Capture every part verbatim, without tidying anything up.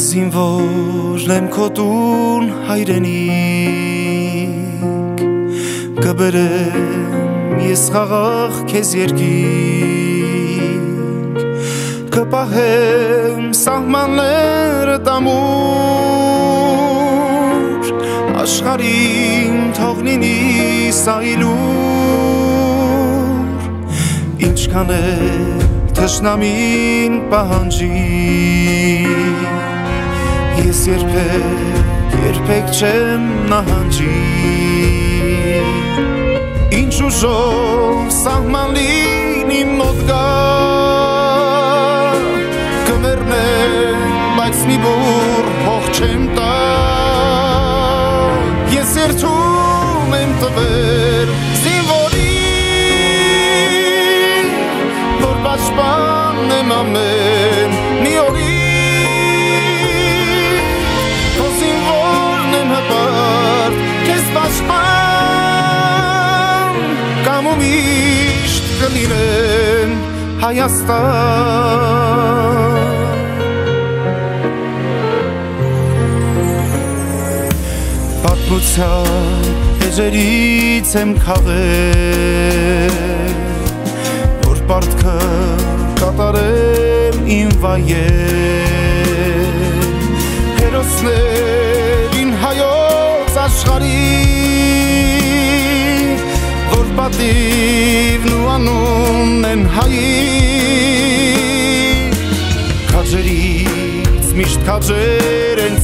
զինվոր լեմ քո տուն հայրենիք կբերեմ ես խաղաղ քեզ երկինք կպահեմ սահմանները տամուր աշխարհին թող լինի սայլուր ինչքան է թշնամին պահանջի ես երբեք երբեք չեմ նահանջի ինչ ուժով սահման լինի մոտ գա կմեռնեմ բայց մի բուռ հող չեմ տա ես երդում եմ տվել զինվորի որ պաշտպանեմ ամեն մի օրի Միշտ կլինեն Հայաստան Պատմության էջերից եմ քաղել որ պարտքը կատարեմ իմ վայել հերոսներին հայոց աշխարհի պատիվն ու անունն են հայի քաջերից միշտ քաջեր են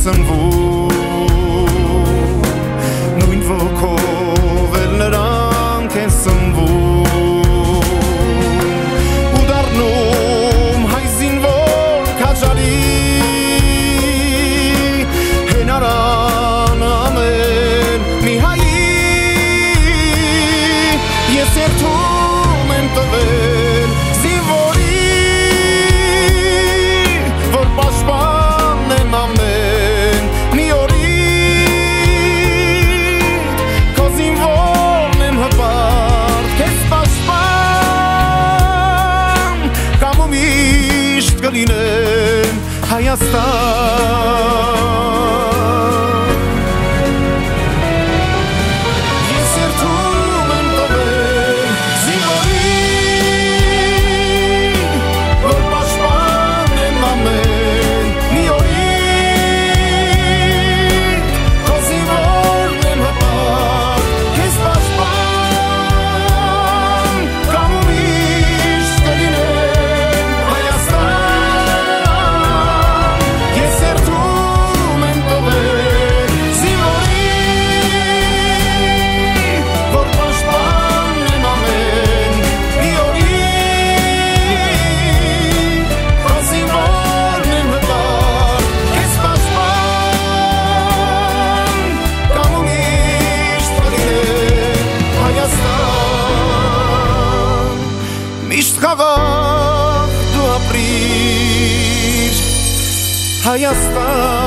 ծնվում նույն ոգով էլ նրանք են սնվում ու դառնում հայ զինվոր քաջարի հենարան ամեն մի հայի Ես երդում եմ տվել զինվորի որ պաշտպանեմ ամեն մի օրի քո զինվորն եմ հպարտ քեզ պաշտպան կամ ու միշտ կլինեմ Հայաստան Միշտ խաղաղ դու ապրիր Հայաստան